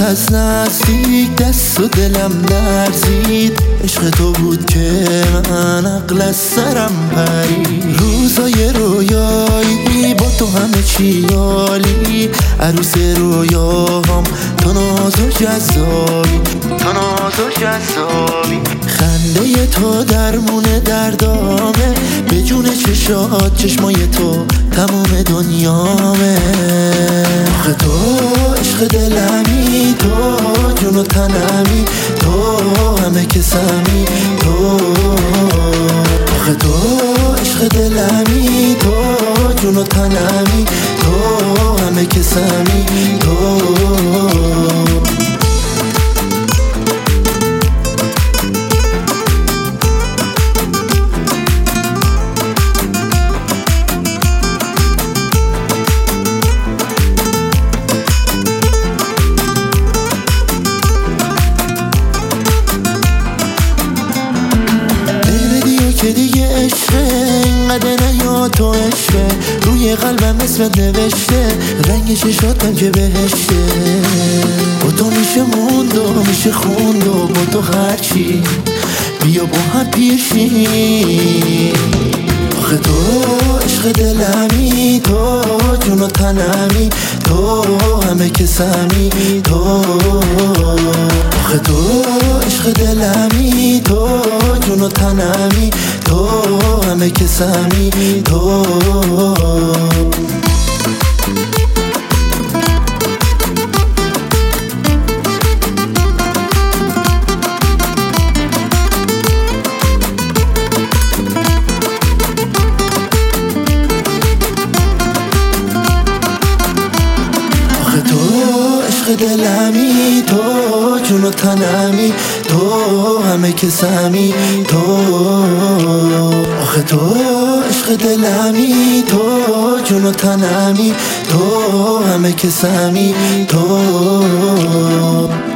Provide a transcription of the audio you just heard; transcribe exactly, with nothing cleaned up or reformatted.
از نزدیک دست و دلم لرزید. عشق تو بود که من عقل از سرم پرید. روزای رویایی با تو همه چی عالی، عروس رویاهام تو ناز و جذابی، تو ناز و جذابی. خنده تو درمون دردامه، به جون چشات چشمای تو تمام دنیامه. آخه تو عشق دلمی، تو جون و تنمی، تو همه کسمی، تو آخه تو عشق دلمی، تو جون و تنمی، تو همه کسمی، تو که دیگه عشقه اینقدر نیا تو عشقه، روی قلبم اسمت نوشته، رنگ چشاتم که بهشته. با تو میشه موند و میشه خوند و با تو هرچی، بیا با هم پیشی. آخه تو عشق دلمی، تو جون و تنمی، تو همه کسمی، تو آخه تو عشق دلمی، تو جون و تنمی، تو همه کسمی، تو عشق دلمی، تو جون و تنمی، تو همه کسمی، تو آخه تو عشق دلمی، تو جون و تنمی، تو همه کسمی، تو